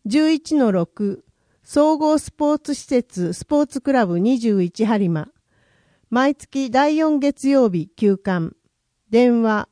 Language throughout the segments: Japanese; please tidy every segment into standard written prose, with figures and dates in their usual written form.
11-6 総合スポーツ施設スポーツクラブ21播磨毎月第4月曜日休館電話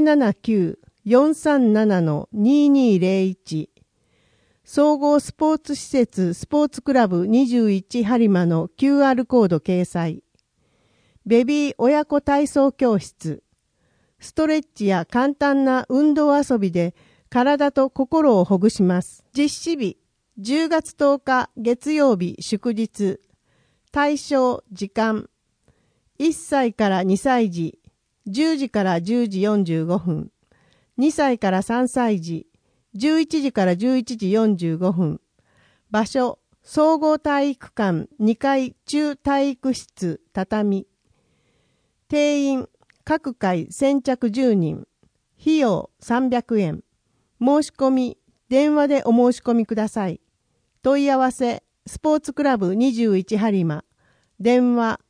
079-437-2201 総合スポーツ施設スポーツクラブ21播磨の QR コード掲載ベビー親子体操教室ストレッチや簡単な運動遊びで体と心をほぐします。実施日10月10日月曜日祝日対象時間1歳から2歳児10時から10時45分2歳から3歳児11時から11時45分場所総合体育館2階中体育室畳定員各回先着10人費用300円申し込み電話でお申し込みください問い合わせスポーツクラブ21播磨電話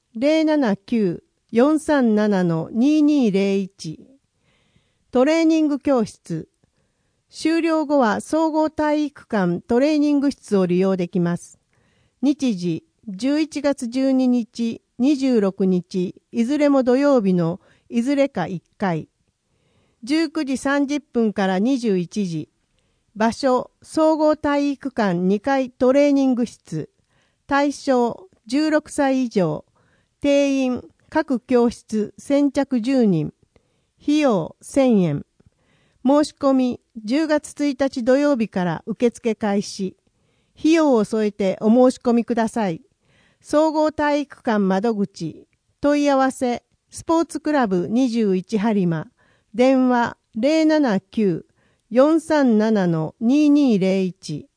079-437-2201 トレーニング教室終了後は総合体育館トレーニング室を利用できます日時11月12日26日いずれも土曜日のいずれか1回19時30分から21時場所総合体育館2階トレーニング室対象16歳以上定員各教室先着10人費用1000円申し込み10月1日土曜日から受付開始費用を添えてお申し込みください総合体育館窓口問い合わせスポーツクラブ21播磨電話 079-437-2201